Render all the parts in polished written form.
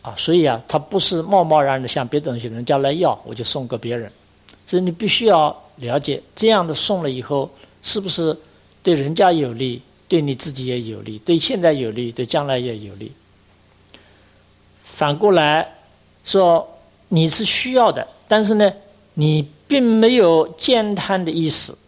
所以他不是贸贸然的向别的东西人家来要，我就送给别人。所以你必须要了解，这样的送了以后，是不是对人家有利，对你自己也有利，对现在有利，对将来也有利。反过来说，你是需要的，但是呢，你并没有兼贪的意思。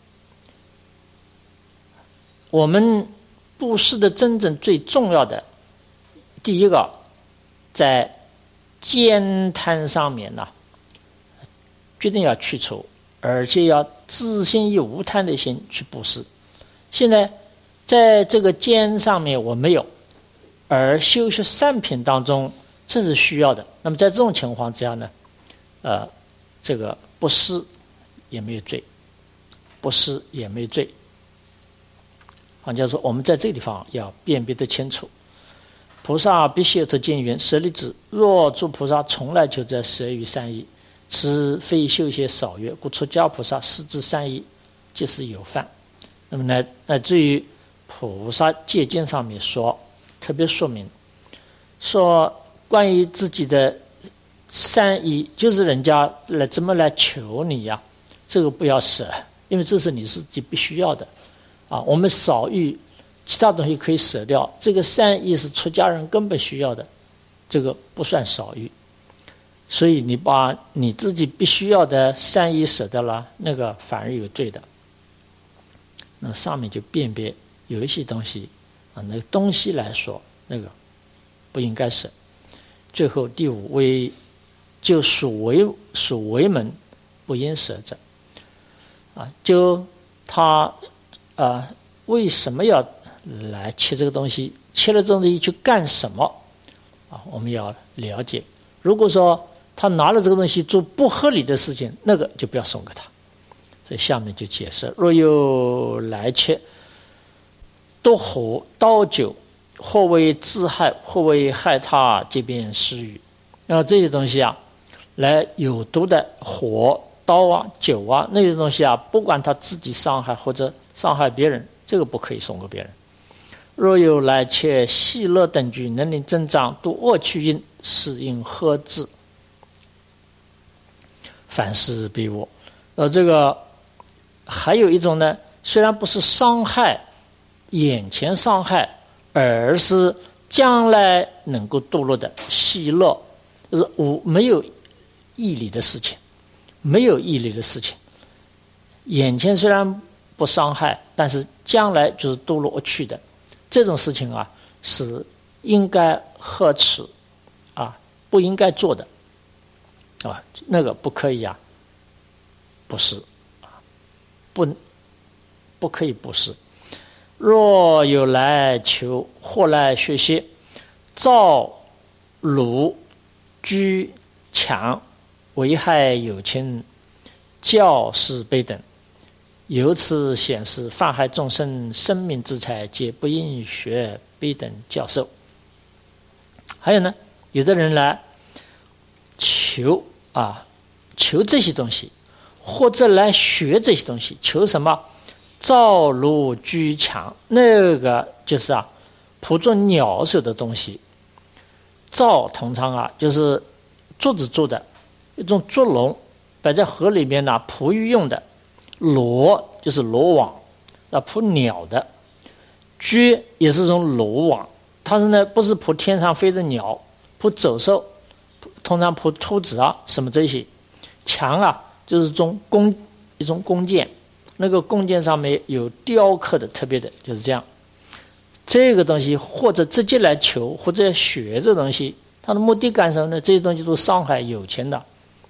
我们布施的真正最重要的，第一个，在兼贪上面呢，决定要去除，而且要自心以无贪的心去布施。现在在这个兼上面我没有，而修学善品当中这是需要的。那么在这种情况之下呢，这个布施也没有罪，布施也没罪。换句话说，我们在这个地方要辨别得清楚。菩萨必须得见云：舍利子，若诸菩萨从来求者舍于善意，此非修学少曰，故出家菩萨施之善意，即是有犯。那么乃至于菩萨戒经上面说，特别说明说，关于自己的善意，就是人家怎么来求你呀，这个不要舍，因为这是你自己必须要的。我们少欲，其他东西可以舍掉，这个善意是出家人根本需要的，这个不算少欲。所以你把你自己必须要的善意舍掉了，那个反而有罪的。那上面就辨别有一些东西那个东西来说，那个不应该舍。最后第五为就属为门不应舍者就他为什么要来切这个东西？切了这东西去干什么？我们要了解。如果说他拿了这个东西做不合理的事情，那个就不要送给他。所以下面就解释：若有来切夺火刀酒，或为自害，或为害他，即便施予。这些东西来有毒的火、刀酒那些东西不管他自己伤害或者伤害别人，这个不可以送给别人。若有来切细乐等具，能令增长度恶趣因，是应呵之。凡事必恶。这个还有一种呢，虽然不是伤害眼前伤害，而是将来能够堕落的细乐，就是没有义理的事情，没有义理的事情。眼前虽然不伤害，但是将来就是堕落恶趣的，这种事情是应该呵斥不应该做的那个不可以不是不可以不是。若有来求或来学习，造辱居强，危害有情，教示卑等，由此显示犯害众生生命之财，皆不应学卑等教授。还有呢，有的人来求这些东西，或者来学这些东西，求什么？造如居强，那个就是捕捉鸟手的东西。造通常就是竹子做的一种竹笼，摆在河里面捕鱼用的。罗就是罗网捕鸟的。居也是一种罗网，它是呢不是捕天上飞的鸟，捕走兽，通常捕兔子什么这些。强就是一种弓箭，那个弓箭上面有雕刻的，特别的就是这样。这个东西或者直接来求，或者学这东西，它的目的干什么呢？这些东西都伤害有钱的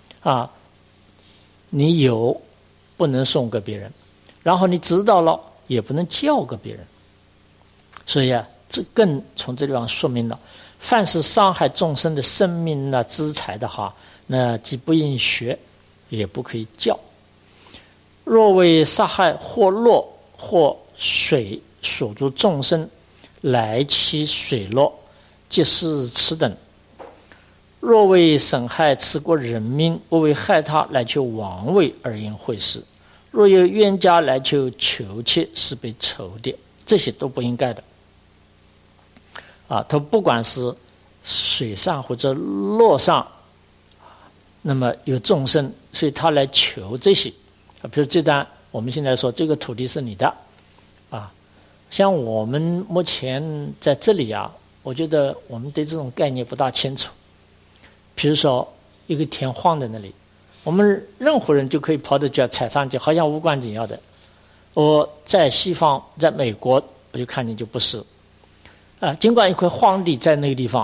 你有不能送给别人，然后你知道了也不能教给别人。所以这更从这地方说明了，凡是伤害众生的生命资财的话，那既不应学，也不可以教。若为杀害或落或水所著众生，来其水落，即是此等。若为损害此国人民，或为害他来求王位而应会师。若有冤家来求妾，是被仇的，这些都不应该的他不管是水上或者陆上，那么有众生，所以他来求这些。比如这段我们现在说这个土地是你的，像我们目前在这里我觉得我们对这种概念不大清楚。比如说一个田荒在那里，我们任何人就可以跑到去踩上去，好像无关紧要的。我在西方，在美国，我就看见就不是。尽管一块荒地在那个地方，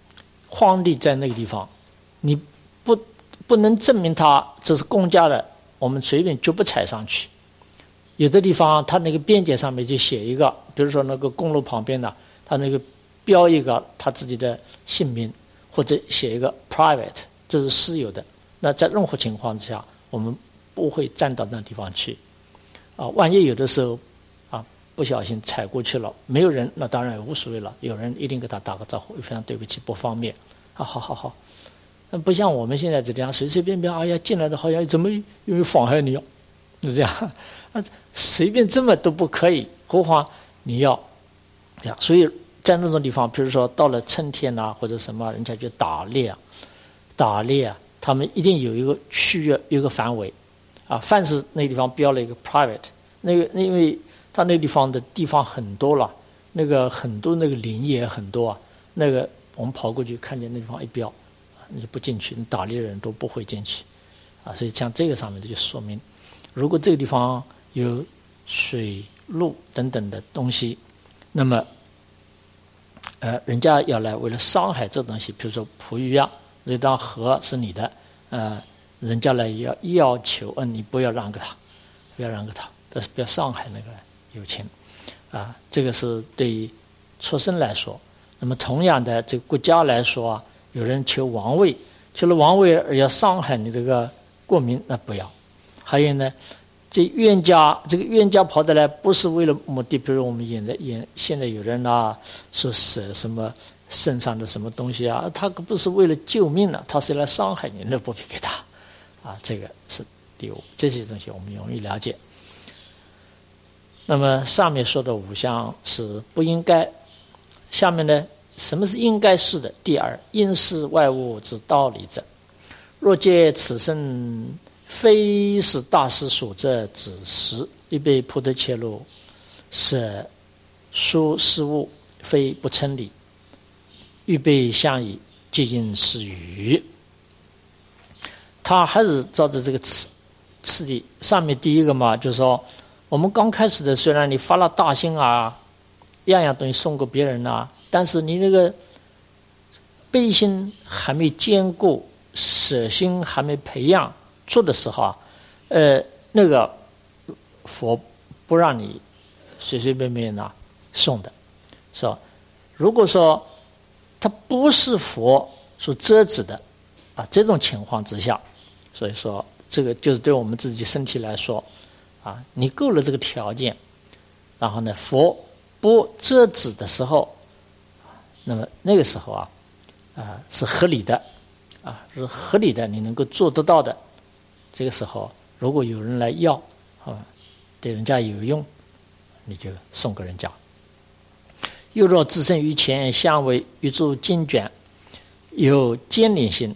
你不能证明它这是公家的，我们随便就不踩上去。有的地方它那个边界上面就写一个，比如说那个公路旁边的，它那个标一个他自己的姓名，或者写一个 private， 这是私有的。那在任何情况之下，我们不会站到那地方去。万一有的时候不小心踩过去了，没有人，那当然也无所谓了。有人一定给他打个招呼，非常对不起，不方便。好。不像我们现在这样随随便便，进来的好像怎么有妨害你是这样。随便这么都不可以，何况你要这样。所以在那种地方，比如说到了春天或者什么，人家就打猎，他们一定有一个区域，有一个范围凡是那个地方标了一个 private， 那个因为他那个地方的地方很多了，那个很多那个林也很多那个我们跑过去看见那地方一标，你就不进去，你打猎人都不会进去所以像这个上面就说明，如果这个地方有水路等等的东西，那么人家要来为了伤害这东西，比如说璞玉这道河是你的，人家来要求你不要让给他，但是不要伤害那个友情这个是对于畜生来说。那么同样的，这个国家来说有人求王位，求了王位而要伤害你这个国民，那不要。还有呢，这个冤家跑得来不是为了目的，比如我们现在有人说舍什么身上的什么东西他可不是为了救命他是来伤害你，那不必给他这个是第五。这些东西我们容易了解。那么上面说的五项是不应该，下面呢，什么是应该是的？第二，应是外物之道理者，若见此生非是大师所者之时，亦被菩提切入，舍殊事物，非不称理，欲被相以皆因是语。他还是照着这个次第，上面第一个嘛，就是说我们刚开始的，虽然你发了大心样样东西送给别人但是你那个悲心还没坚固，舍心还没培养做的时候那个佛不让你随随便便送的，是吧？如果说它不是佛所遮止的这种情况之下，所以说这个就是对我们自己身体来说你够了这个条件，然后呢，佛不遮止的时候，那么那个时候是合理的是合理的，你能够做得到的。这个时候，如果有人来要对人家有用，你就送给人家。又若自身于前，相为于诸经卷有牵连性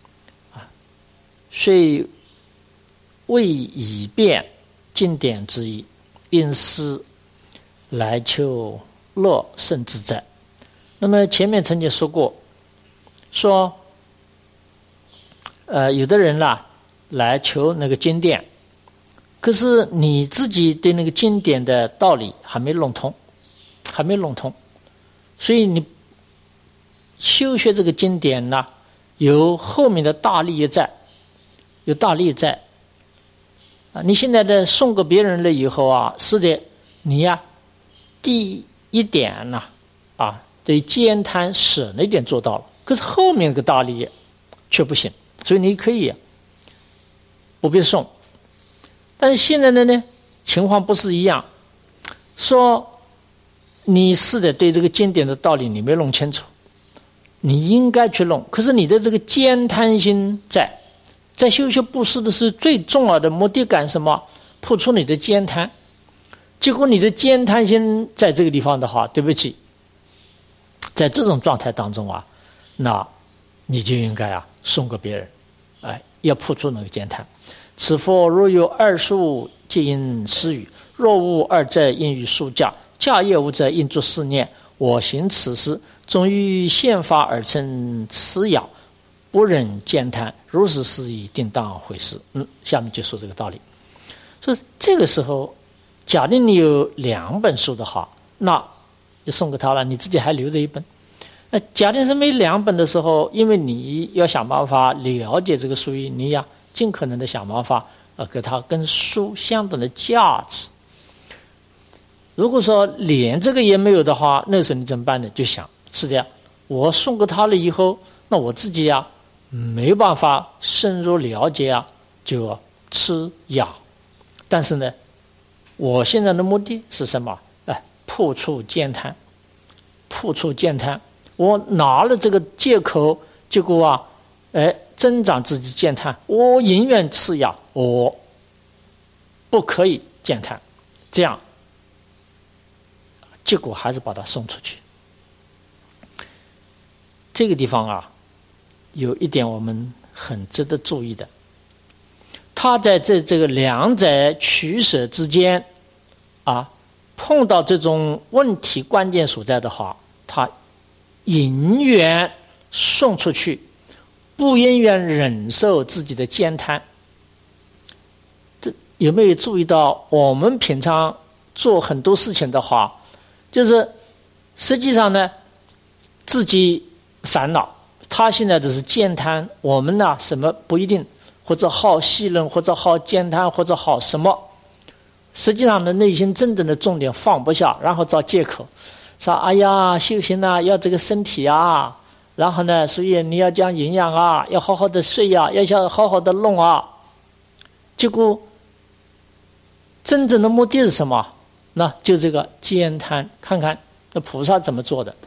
虽未以辩经典之意，因思来求乐胜之者。那么前面曾经说过，说有的人来求那个经典，可是你自己对那个经典的道理还没弄通，所以你修学这个经典有后面的大利益在，你现在的送给别人了以后是的，你第一点对兼贪舍那点做到了，可是后面个大利益却不行，所以你可以不必送。但是现在的呢情况不是一样，说你是的对这个经典的道理你没弄清楚，你应该去弄，可是你的这个兼贪心在修学布施的时候，最重要的目的干什么？破除你的兼贪。结果你的兼贪心在这个地方的话，对不起，在这种状态当中那你就应该送给别人，要破除那个慳贪。此佛若有二术，皆因施予；若无二者，应于数价。价业无者，应作是念：我行此事，终于宪法而成此养，不忍慳贪，如是事宜，定当悔失。下面就说这个道理。所以这个时候，假定你有2本书的话，那就送给他了，你自己还留着1本。假定是没2本的时候，因为你要想办法了解这个书义，你要尽可能的想办法给他跟书相等的价值。如果说连这个也没有的话，那时候你怎么办呢？就想是这样，我送给他了以后，那我自己没有办法深入了解就吃哑。但是呢，我现在的目的是什么？破除慳贪，破除慳贪。我拿了这个借口，结果增长自己慳贪，我宁愿吃哑，我不可以慳贪，这样结果还是把它送出去。这个地方有一点我们很值得注意的，他在这个2者取舍之间碰到这种问题关键所在的话，他宁愿送出去，不宁愿忍受自己的慳贪。这有没有注意到，我们平常做很多事情的话，就是实际上呢自己烦恼，他现在的是慳贪，我们呢什么不一定，或者好戏论，或者好慳贪，或者好什么，实际上的内心真正的重点放不下，然后找借口说哎呀修行要这个身体然后呢所以你要讲营养要好好的睡要好好的弄结果真正的目的是什么？那就这个慳贪。看看那菩萨怎么做的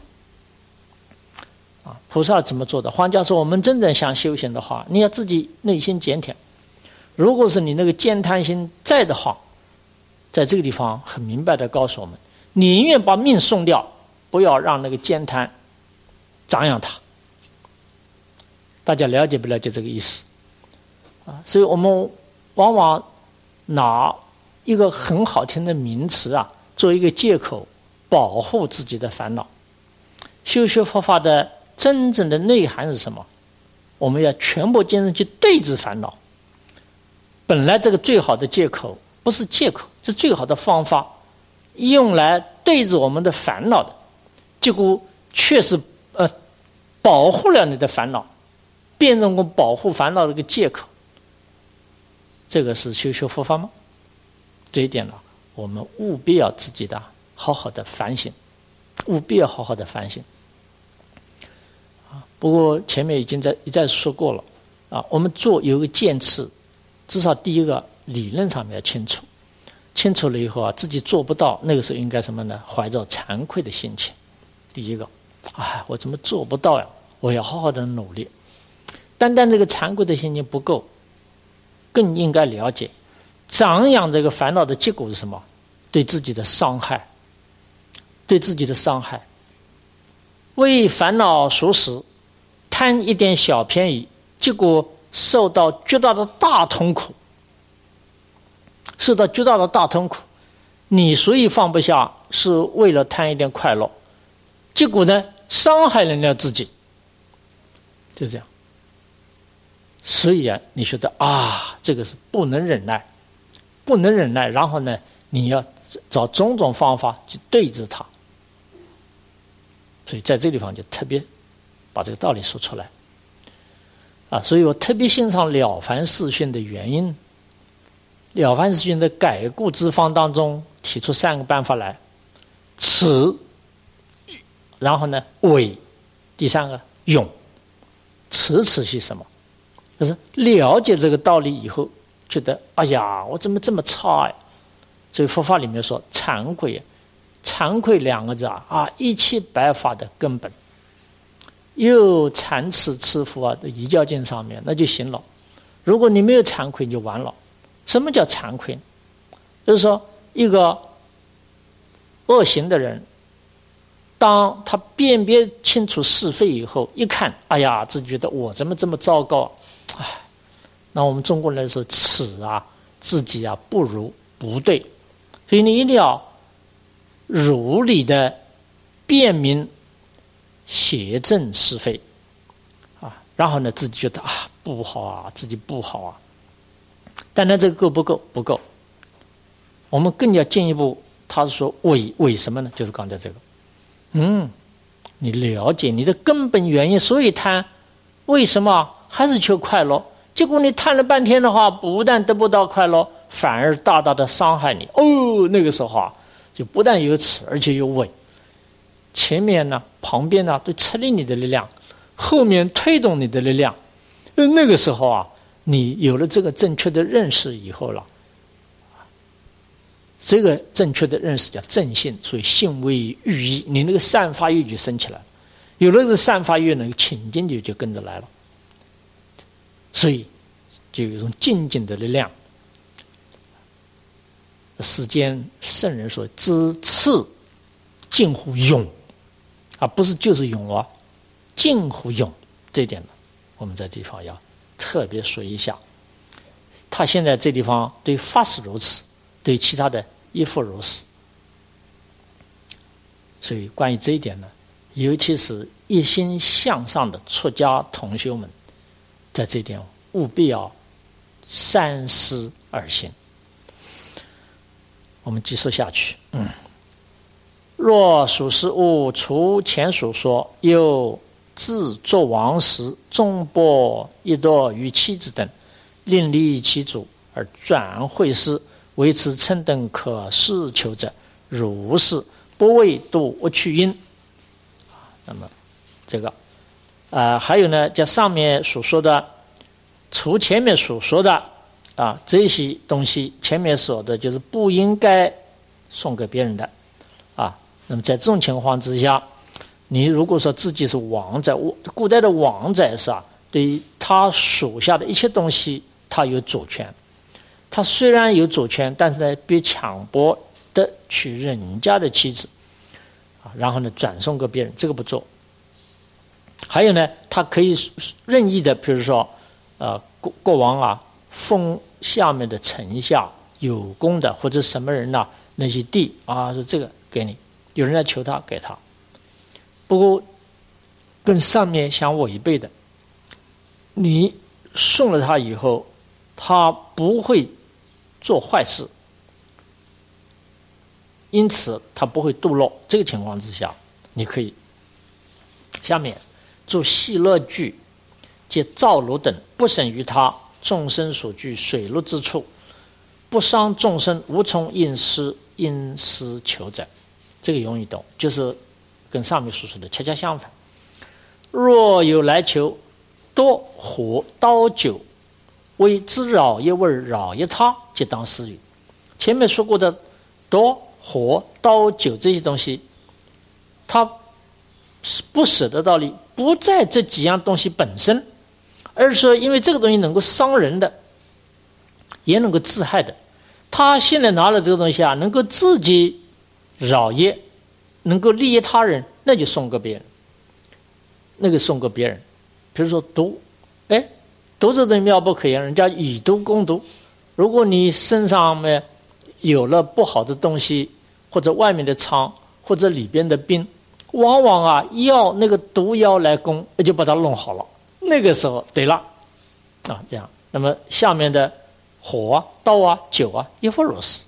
菩萨怎么做的？换句话说，我们真正想修行的话，你要自己内心检点。如果是你那个慳贪心在的话，在这个地方很明白的告诉我们，宁愿把命送掉，不要让那个慳贪张扬它。大家了解不了解这个意思所以我们往往拿一个很好听的名词做一个借口，保护自己的烦恼。修学佛法的真正的内涵是什么？我们要全部精神去对治烦恼。本来这个最好的借口不是借口，是最好的方法，用来对治我们的烦恼的，结果却是保护了你的烦恼，变成保护烦恼的一个借口。这个是修学佛法吗？这一点我们务必要自己的好好的反省，务必要好好的反省不过前面已经一再说过了我们做有一个渐次，至少第一个理论上面要清楚，清楚了以后自己做不到，那个时候应该什么呢？怀着惭愧的心情。第一个我怎么做不到呀？我要好好的努力。单单这个惭愧的心情不够，更应该了解张扬这个烦恼的结果是什么？对自己的伤害，对自己的伤害。为烦恼所使，贪一点小便宜，结果受到巨大的大痛苦，受到巨大的大痛苦。你所以放不下，是为了贪一点快乐，结果呢伤害了自己，就这样。所以你觉得这个是不能忍耐，不能忍耐，然后呢你要找种种方法去对治它。所以在这个地方就特别把这个道理说出来所以我特别欣赏了凡四训的原因。了凡四训的改过之方当中提出3个办法来：持，然后呢为，第3个勇。持是什么？就是了解这个道理以后，觉得哎呀我怎么这么差呀？所以佛法里面说惭愧，惭愧2个字一切白法的根本。又惭耻耻服遗教经上面那就行了。如果你没有惭愧，你就完了。什么叫惭愧？就是说一个恶行的人， 当他辨别清楚是非以后，一看，哎呀，自己觉得我怎么这么糟糕，哎，那我们中国人说耻啊，自己啊不如不对，所以你一定要如理的辨明邪正是非啊，然后呢，自己觉得啊不好啊，自己不好啊，但那这个够不够？不够。我们更要进一步，他是说为什么呢？就是刚才这个。你了解你的根本原因，所以贪，为什么还是求快乐？结果你贪了半天的话，不但得不到快乐，反而大大的伤害你。那个时候啊，就不但有耻，而且有伪。前面呢，旁边呢，都吃力你的力量，后面推动你的力量。那个时候啊，你有了这个正确的认识以后了。这个正确的认识叫正信，所以信为欲意，你那个散发欲就升起来了，有了这个散发欲，那个清净就跟着来了，所以就有一种静静的力量。世间圣人说知次近乎勇，不是就是勇哦，近乎勇，这一点呢，我们在地方要特别说一下。他现在这地方对法是如此，对其他的亦复如此。所以关于这一点呢，尤其是一心向上的出家同修们，在这一点务必要三思而行。我们继续下去。若属实物，除前所说，又自作王时，众钵一多于妻子等，另立其主而转会师，为此称等可事求者，如是不为度无去因。那么这个还有呢，在上面所说的，除前面所说的这些东西，前面说的就是不应该送给别人的那么在这种情况之下，你如果说自己是王者，古代的王者是对于他属下的一切东西，他有主权。他虽然有主权，但是呢，别强迫的娶人家的妻子然后呢转送给别人，这个不做。还有呢，他可以任意的，比如说国王封下面的臣下有功的或者什么人那些地说这个给你，有人来求他给他。不过跟上面相违背的，你送了他以后，他不会做坏事，因此他不会堕落。这个情况之下，你可以下面做细乐具皆灶炉等，不审于他众生所居水陆之处，不伤众生，无从因施求者。这个容易懂，就是跟上面所说的恰恰相反。若有来求，多火刀酒，为之扰业味扰业他，即当施予。前面说过的多火刀酒这些东西，它不舍的道理不在这几样东西本身，而是说因为这个东西能够伤人的，也能够自害的。他现在拿了这个东西能够自己扰业，能够利益他人，那就送给别人。那个送给别人，比如说毒，毒这东西妙不可言，人家以毒攻毒。如果你身上面有了不好的东西，或者外面的疮，或者里边的病，往往要那个毒药来攻，就把它弄好了。那个时候对了这样。那么下面的火刀酒亦复如是。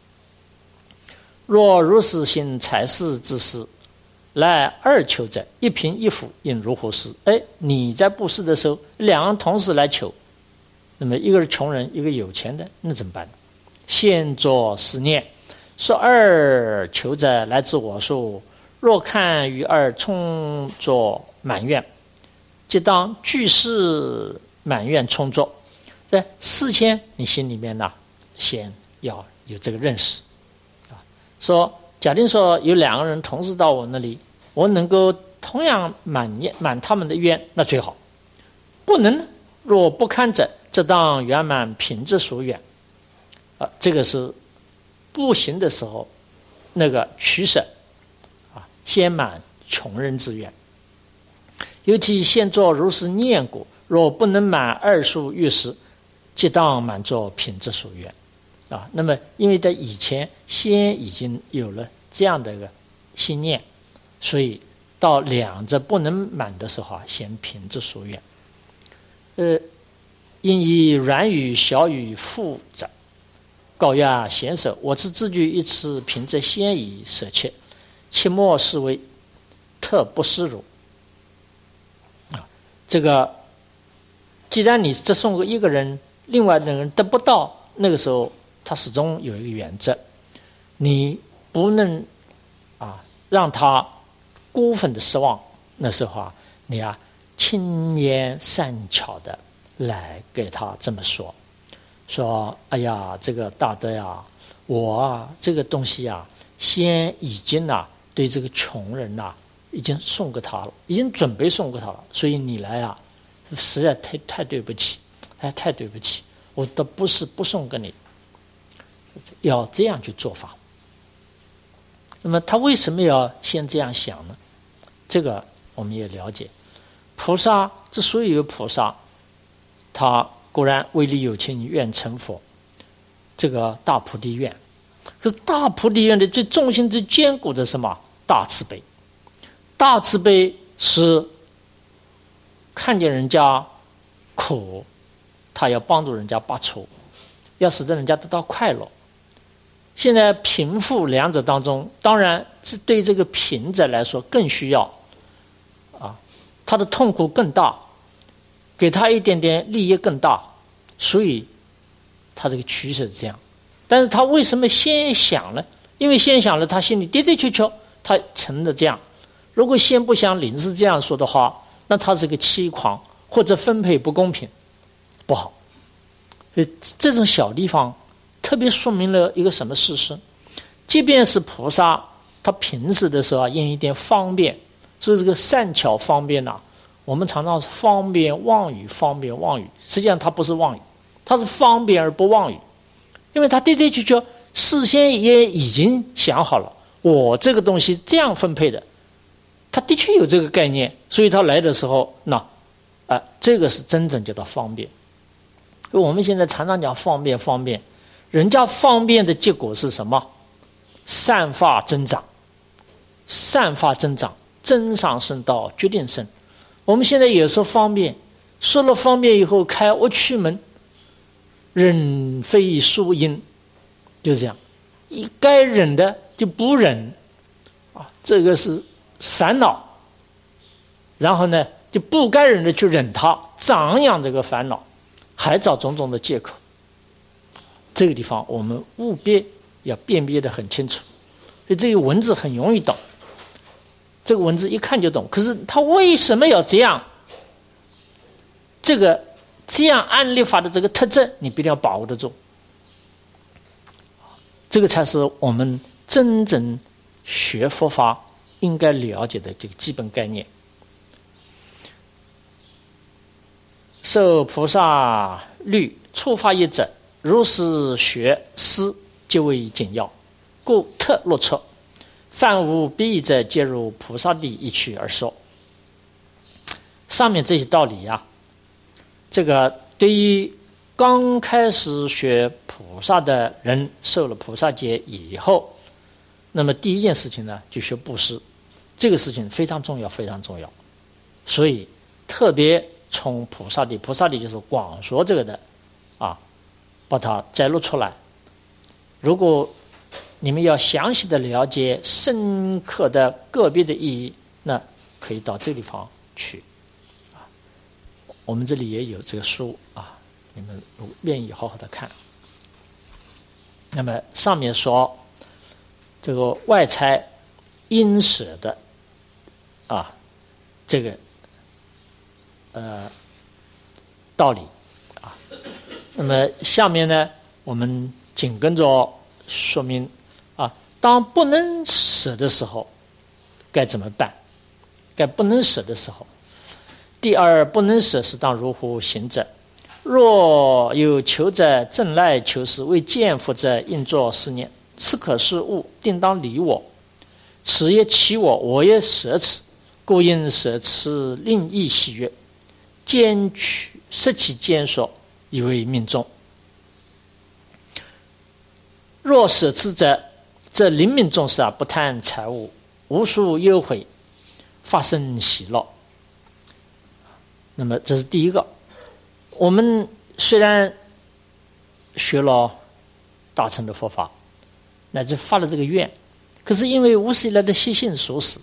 若如是行财事之事，来二求者，一贫一富，应如何是？你在布施的时候，两人同时来求，那么一个是穷人，一个有钱的，那怎么办呢？现作思念，说二求者来自我说，若看于二充作满愿，即当具是满愿充作。在事前你心里面先要有这个认识说假定说有两个人同时到我那里，我能够同样满他们的愿，那最好。不能，若不堪者，则当圆满品质所愿。这个是不行的时候那个取舍先满穷人之愿。尤其先作如是念过，若不能满二数欲时，即当满作品之所愿。那么因为在以前先已经有了这样的一个心念，所以到两者不能满的时候先品之所愿。因以软语小语复者，告曰贤舍，我此字句一词凭着先以舍切，切莫视为特不施如。这个既然你只送给一个人，另外的人得不到，那个时候他始终有一个原则，你不能让他过分的失望。那时候你轻言善巧的来给他这么说，哎呀，这个大德呀，我这个东西先已经对这个穷人已经送给他了，已经准备送给他了，所以你来实在太对不起，太对不起，我都不是不送给你，要这样去做法。那么他为什么要先这样想呢？这个我们也了解，菩萨之所以有菩萨，他固然为利有情，愿成佛，这个大菩提愿。可是大菩提愿的最重心、最坚固的是什么？大慈悲。大慈悲是看见人家苦，他要帮助人家拔除，要使得人家得到快乐。现在贫富两者当中，当然对这个贫者来说更需要他的痛苦更大，给他一点点利益更大，所以他这个取舍是这样。但是他为什么先想呢？因为先想了，他心里的的确确他成了这样。如果先不想临时这样说的话，那他是个欺狂，或者分配不公平，不好。所以这种小地方特别说明了一个什么事实？即便是菩萨，他平时的时候因一点方便，所以这个善巧方便我们常常是方便妄语，方便妄语，实际上它不是妄语，它是方便而不妄语。因为他的的确确事先也已经想好了，我这个东西这样分配的，他的确有这个概念，所以他来的时候，这个是真正叫做方便。我们现在常常讲方便，人家方便的结果是什么？善法增长，增上升到决定生。我们现在有时候方便，说了方便以后开恶趣门，忍非殊因，就是这样，一该忍的就不忍这个是烦恼，然后呢就不该忍的去忍它，张扬这个烦恼，还找种种的借口。这个地方我们务必要辨别得很清楚。所以这个文字很容易懂，这个文字一看就懂。可是他为什么要这样？这样按立法的这个特征，你必定要把握得住。这个才是我们真正学佛法应该了解的这个基本概念。受菩萨律初发一者，如是学思，皆为简要，故特落出。凡无必义者，皆如菩萨地一趣而说。上面这些道理这个对于刚开始学菩萨的人，受了菩萨戒以后，那么第一件事情呢，就学布施。这个事情非常重要，非常重要。所以特别从菩萨地就是广说这个的把它摘录出来。如果你们要详细的了解深刻的个别的意义，那可以到这个地方去我们这里也有这个书你们愿意好好的看。那么上面说这个外财应舍的这个道理那么下面呢，我们紧跟着说明当不能舍的时候该怎么办？该不能舍的时候，第二，不能舍是当如乎行者？若有求者正来求是，为见福者应作是念：此可是物，定当离我。 此业其我，我也舍此，故应舍此令益喜悦，兼取摄其坚所，以为命中。若舍此者，则临命终时不贪财物，无数忧悔，发生喜乐。那么这是第一个。我们虽然学了大乘的佛法，乃至发了这个愿，可是因为无始以来的习性所使，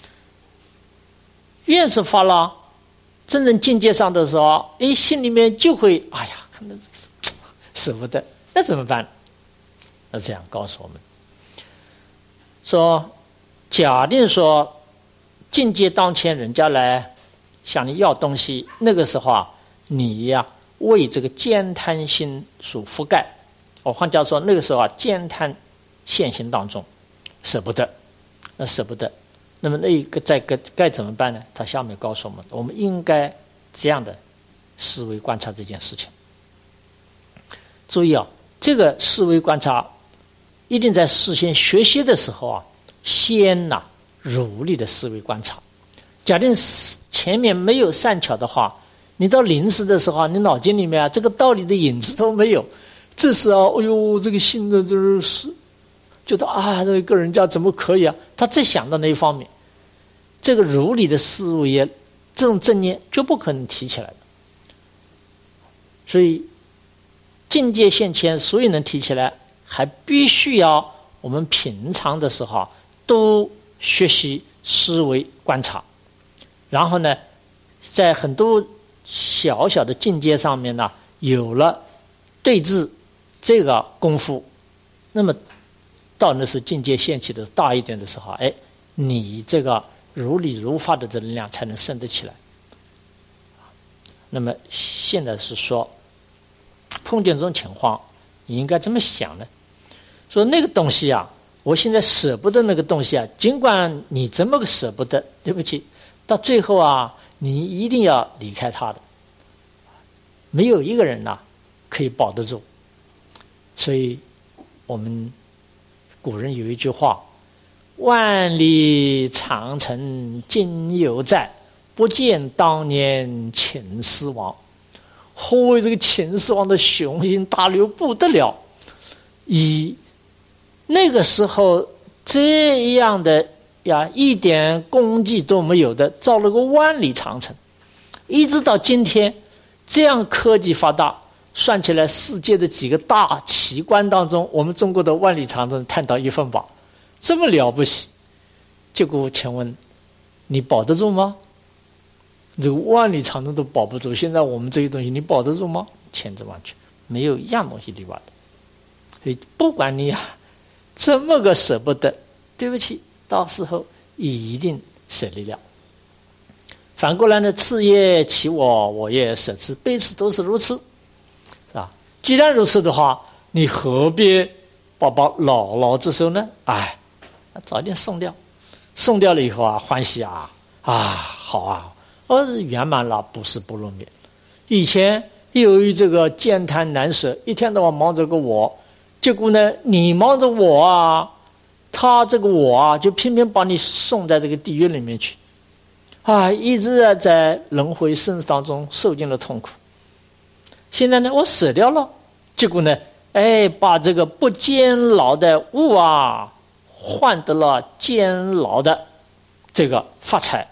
愿是发了，真正境界上的时候，心里面就会可能舍不得，那怎么办？那这样告诉我们说，假定说境界当前，人家来向你要东西，那个时候你为这个慳贪心所覆盖。换句话说，那个时候慳贪现行当中，舍不得，舍不得。那么那一个该怎么办呢？他下面告诉我们，我们应该这样的思维观察这件事情。注意这个思维观察一定在事先学习的时候先如理的思维观察。假定前面没有善巧的话，你到临时的时候，你脑筋里面这个道理的影子都没有。这是这个心的就是觉得这个人家怎么可以他只想到那一方面，这个如理的思维这种正念就不可能提起来的。所以境界现前，所以能提起来，还必须要我们平常的时候都学习思维观察，然后呢，在很多小小的境界上面有了对治这个功夫，那么到那时境界现起的大一点的时候，你这个如理如法的这能量才能升得起来。那么现在是说，碰见这种情况，你应该这么想呢？说那个东西我现在舍不得那个东西尽管你这么个舍不得，对不起，到最后你一定要离开它的。没有一个人可以保得住。所以我们古人有一句话，万里长城今犹在，不见当年秦始皇。何谓这个秦始皇的雄心大略不得了，以那个时候这样的一点功绩都没有的，造了个万里长城，一直到今天这样科技发达，算起来世界的几个大奇观当中，我们中国的万里长城探到一分吧，这么了不起，结果请问你保得住吗？这个万里长城都保不住，现在我们这些东西你保得住吗？千真万确，没有一样东西例外的。所以不管你这么个舍不得，对不起，到时候一定舍离了。反过来呢，次业其我，我也舍之，辈此都是如此，是吧？既然如此的话，你何必把牢牢之手呢？早点送掉，送掉了以后欢喜好圆满了，不是不入灭。以前由于这个艰贪难舍，一天到晚忙着个我，结果呢，你忙着我他这个我就偏偏把你送在这个地狱里面去，一直在轮回生死当中受尽了痛苦。现在呢，我舍掉了，结果呢，把这个不坚牢的物换得了坚牢的这个发财。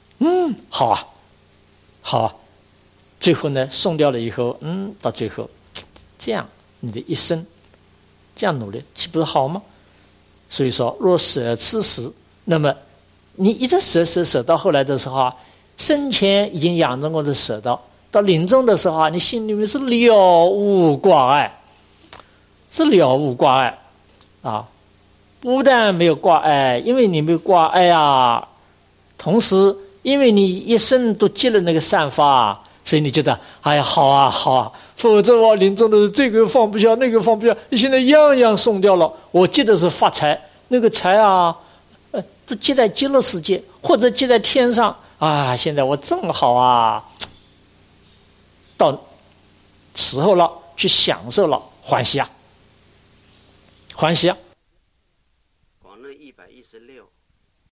好啊，最后呢，送掉了以后，到最后这样你的一生这样努力，岂不是好吗？所以说，若舍此时，那么你一直舍到后来的时候生前已经养成过的舍到临终的时候你心里面是了无挂碍，不但没有挂碍，因为你没有挂碍同时因为你一生都积了那个善法，所以你觉得好啊，否则我临终的这个放不下，那个放不下，你现在样样送掉了。我记得是发财，那个财都积在极乐世界或者积在天上现在我正好到时候了，去享受了，欢喜。 广论116